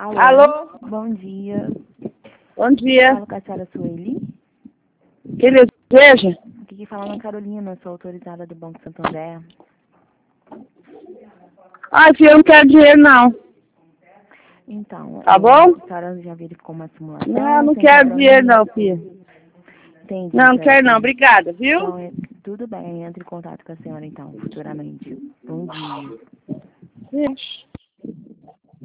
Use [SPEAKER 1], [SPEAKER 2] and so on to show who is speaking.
[SPEAKER 1] Alô?
[SPEAKER 2] Alô?
[SPEAKER 1] Bom dia.
[SPEAKER 2] Bom dia.
[SPEAKER 1] Falo com a senhora Sueli.
[SPEAKER 2] Que deseja?
[SPEAKER 1] Aqui que fala Ana Carolina, sou autorizada do Banco Santander.
[SPEAKER 2] Ah, filha, eu não quero dinheiro, não.
[SPEAKER 1] Então,
[SPEAKER 2] Tá bom?
[SPEAKER 1] a senhora já verificou uma simulação?
[SPEAKER 2] Não, não
[SPEAKER 1] sem
[SPEAKER 2] quero dinheiro,
[SPEAKER 1] compromisso?
[SPEAKER 2] não, filha.
[SPEAKER 1] Entendi,
[SPEAKER 2] Não, não
[SPEAKER 1] senhora
[SPEAKER 2] quero, não.
[SPEAKER 1] Sueli.
[SPEAKER 2] Obrigada, viu?
[SPEAKER 1] Então, tudo bem, entre em contato com a senhora, então, futuramente. Bom dia.
[SPEAKER 2] Ixi.